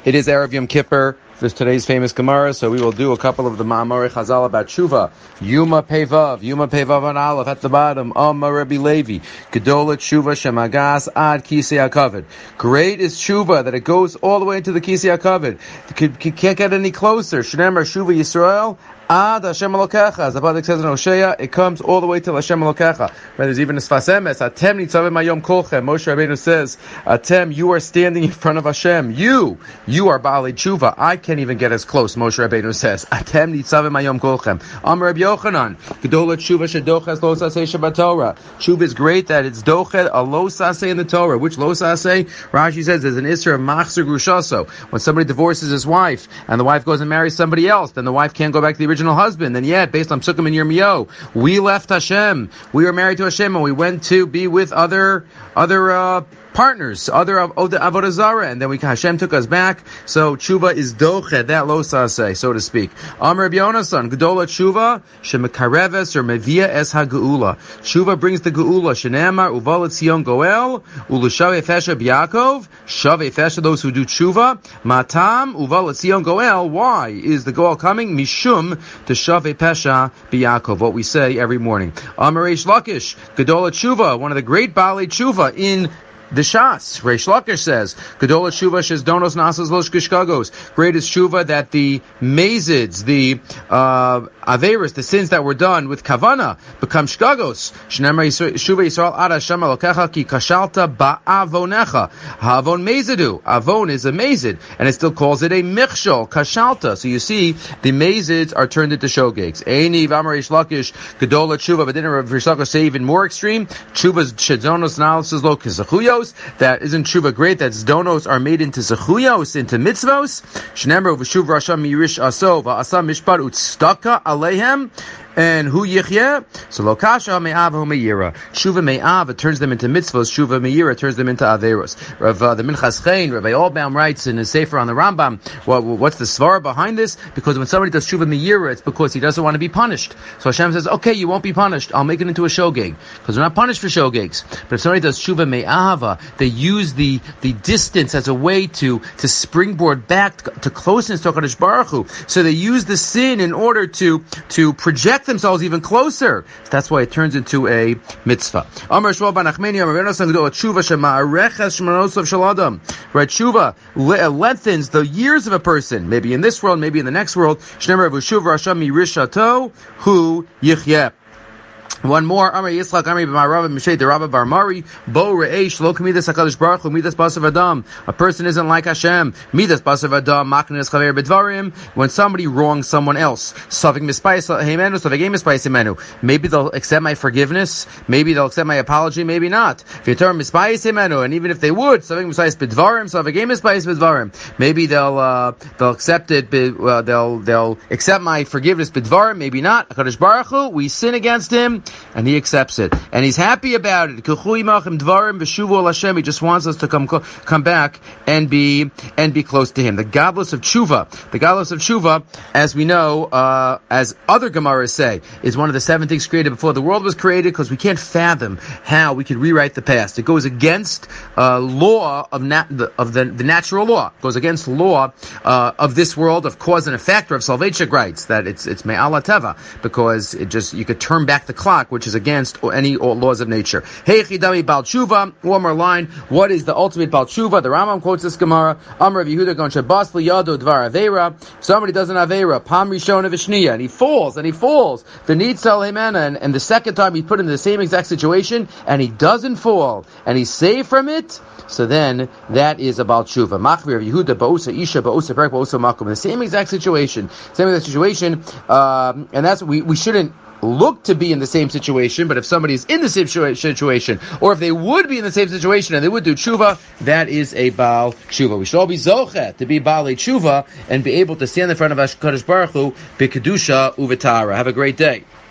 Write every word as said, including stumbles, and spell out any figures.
It is Erev Yom Kippur. This is today's famous Gemara, so we will do a couple of the Ma'amorei Chazal about Tshuva. Yuma Pevav, Yuma Pevav on Aleph at the bottom. Amar Rabbi Levi, Gedola Tshuva Shemagas Ad Kisei HaKavod. Great is Tshuva that it goes all the way into the Kisei HaKavod. You can't get any closer. Shneimar Tshuva Yisrael. Ad Hashem Elokecha, as the Pasuk says in Hosea, it comes all the way to Hashem Elokecha. There's even a Sfas Emes, Atem nitzavim hayom kolchem. Moshe Rabbeinu says, Atem, you are standing in front of Hashem. You, you are Baalei Tshuva. I can't even get as close, Moshe Rabbeinu says. Atem nitzavim hayom kolchem. Amar Rabbi Yochanan, Gedola Tshuva shedoches lo saseh shabbat Torah. Tshuva is great that it's dochet a lo saseh in the Torah. Which lo saseh? Rashi says there's an Isra of machzor grushaso. When somebody divorces his wife, and the wife goes and marries somebody else, then the wife can't go back to the original husband. And yet, based on Psukim and Yirmiyahu, we left Hashem. We were married to Hashem, and we went to be with other other uh, partners, other of Avodah Zarah, and then we Hashem took us back. So tshuva is dochet, that lo saseh, so to speak. Amar Rabbi Yonasan, Gedola tshuva shemekareves or mevia es hageula. Tshuva brings the geula. Shenemar uval etzion goel ulushavei fesha b'Yaakov shavei fesha, those who do tshuva. Matam uval etzion goel. Why is the goel coming? Mishum to shavei pesha b'Yaakov. What we say every morning. Amar Reish Lakish, Gedola tshuva, one of the great Baalei tshuva in the Shas, Reish Lakish says, Gedola Tshuva shes donos nasas los kishkagos. Great is Tshuva that the mazids, the uh, averis, the sins that were done with kavana, become shkagos. Shnemar Tshuva Yisrael ad Hashem Elokecha ki kashalta ba'avonecha. Havon mazidu. Avon is a mazid, and it still calls it a michshol, kashalta. So you see, the mazids are turned into shogegs. Eini v'amar Reish Lakish, Gedola Tshuva, but didn't Reish Lakish say even more extreme? Tshuva's shedonos nasas lo kizachuyos. That isn't tshuva great? That donos are made into zechuyos, into mitzvos. Shnemer v'shuv rasha mirish aso v'asa mishpat utstaka aleihem. And who yichyeh? So lokasha me'av hu me'ira. Shuva me'av, it turns them into mitzvos. Shuva me'ira turns them into averos. Rav, uh, the Minchas Chaim, Rabbi Albaum writes in his Sefer on the Rambam, what, what's the svara behind this? Because when somebody does shuva me'ira, it's because he doesn't want to be punished. So Hashem says, okay, you won't be punished. I'll make it into a shogeg. Because we're not punished for shogegs. But if somebody does shuva me'ava, they use the, the distance as a way to, to springboard back to, to closeness to HaKadosh Baruch Hu. So they use the sin in order to, to project themselves even closer. That's why it turns into a mitzvah. Amar Shmuel bar Nachmani, Amar Rabbeinu San Gedola Tshuva shema'areches shmanosav shel adam. Right, Tshuva lengthens the years of a person, maybe in this world, maybe in the next world. Shneimar v'shuv rasha mirishato hu yichyeh. One more, Amar Yitzchak, Amar B'marav Mishay the Rabba Bar Mari, Bo Reish Lo Kamidas Hakadosh Baruch Hu Midas Basav Adam. A person isn't like Hashem. Midas Basav Adam Maknes Chaver B'Dvarim. When somebody wrongs someone else, Savik Mispais Heimenu, Savik Mispais Heimenu. Maybe they'll accept my forgiveness. Maybe they'll accept my apology. Maybe not. V'Yoter Mispais Heimenu, and even if they would, Savik Mispais B'Dvarim, Savik Mispais B'Dvarim. Maybe they'll uh, they'll accept it. Uh, they'll they'll accept my forgiveness B'Dvarim. Maybe not. Hakadosh Baruch Hu, we sin against him, and he accepts it, and he's happy about it. He just wants us to come come back and be and be close to him. The godless of tshuva, the godless of tshuva, as we know, uh, as other Gemaras say, is one of the seven things created before the world was created, because we can't fathom how we could rewrite the past. It goes against uh, law of nat- the, of the, the natural law. It goes against law uh, of this world, of cause and effect, or of Salvation rights, that it's it's me'ala teva, because it just you could turn back the clock, which is against any laws of nature. Hey chidami bal tshuva. One more line. What is the ultimate bal tshuva? The Rambam quotes this Gemara. Amar Rav Yehuda gon shabas liyado dvar avera. Somebody does an avera, pam rishona v'shniya, and he falls and he falls. The nitzal hemana, and, and the second time he's put in the same exact situation, and he doesn't fall, and he's saved from it. So then that is a bal tshuva. Machvi Rav Yehuda ba'osa isha ba'osa perek ba'osa makom. The same exact situation, same exact situation, um, and that's we we shouldn't look to be in the same situation, but if somebody is in the same situation, or if they would be in the same situation and they would do tshuva, that is a Baal tshuva. We should all be zochet to be Baalei tshuva and be able to stand in front of HaKadosh Baruch Hu b'kedusha u'v'tara. Have a great day.